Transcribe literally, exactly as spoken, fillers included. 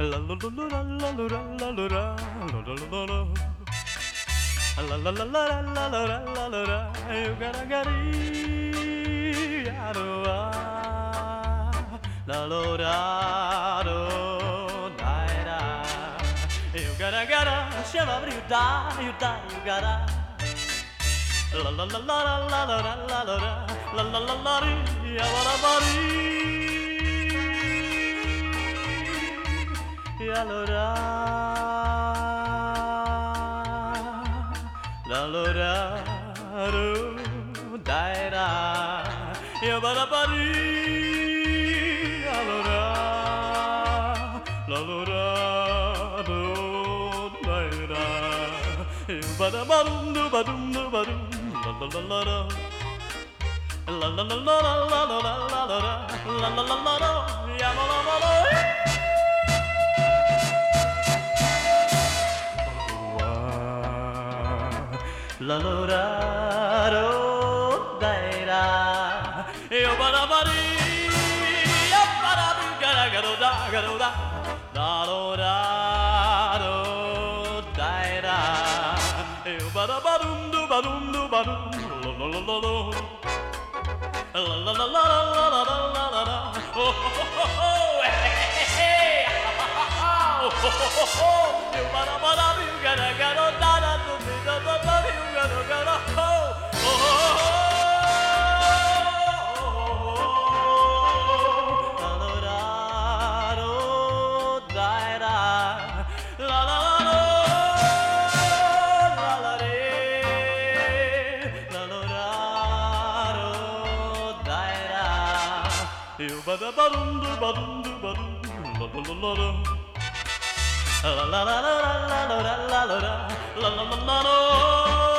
La la la la la la la la la la la la la la. La la la la la la la la la la. You gotta get it. La la la la la. You gotta gotta shiver you die you die you gotta. La la la la la la la la la la la la la ya la la ya la la la la la dai da ya ba la ba ya la la la la dai da ya ba da ba dum ba dum ba dum la la la la la la la la la la la la la la la la la la la ya la la la la la la la dai da yo ba da ba di ya ba da bu ga ga da ga da da la la la dai da yo ba da ba dum du ba dum du ba dum la la la la la la la la la la la la la la oh oh oh hey oh oh oh you ba da ba da bu ga ga da da da da da da da you ga da ga da oh oh la la la dai da la la la la la re la la la dai da you ba da ba dum du ba dum du ba dum la la la la la la la la la la la la la la la la la